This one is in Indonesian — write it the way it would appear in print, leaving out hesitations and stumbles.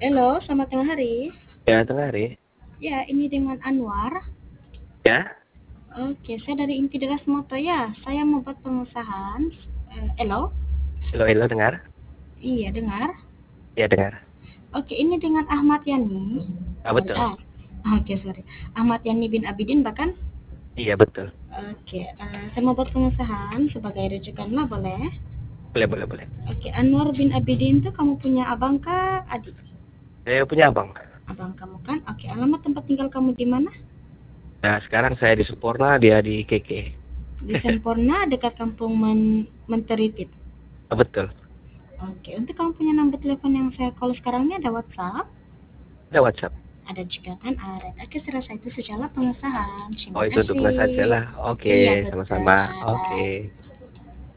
Halo, selamat tengah hari. Ya, tengah hari. Ya, ini dengan Anwar. Ya, Oke, saya dari Intideras Moto ya. Saya mau buat pengusahaan. Halo? halo, halo, dengar? Iya, dengar. Ya, dengar. Oke, ini dengan Ahmad Yani. Ah, Sorry, betul. Oke, sorry. Ahmad Yani bin Abidin bahkan. Iya, betul. Oke, saya mau buat pengusahaan sebagai rujukan lah, boleh? Boleh, boleh, boleh. Oke, Anwar bin Abidin tuh kamu punya abang kah, adik? Saya punya abang. Abang kamu kan? Oke, alamat tempat tinggal kamu di mana? Nah, sekarang saya di Suporna, dia di KK. Di Semporna, dekat kampung Menteritit. Ah, betul. Oke, untuk kamu punya nomor telepon yang saya call sekarang ini ada WhatsApp? Ada WhatsApp. Ada juga kan? Oke, saya rasa itu secara pengesahan. Oh, Terima itu untuk saja kasih. lah. Oke, Iya, betul. sama-sama. Oke. Bye.